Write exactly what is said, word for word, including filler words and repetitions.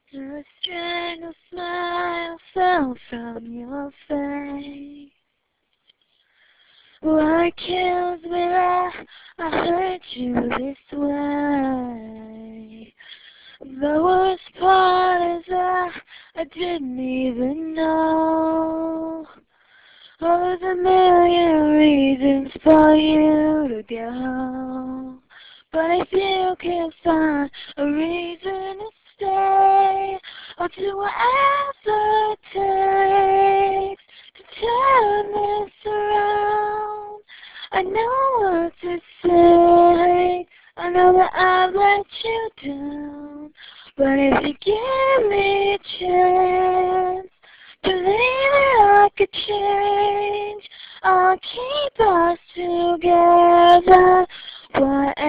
A strangle smile fell from your face. What kills me that I hurt you this way? The worst part is that I didn't even know. Oh, there's a million reasons for you to go, but if you can't find a reason to stay, I'll do whatever it takes to turn this around. I know what to say, I know that I've let you down, but if you give me a chance, believe that I could change. I'll keep us together, whatever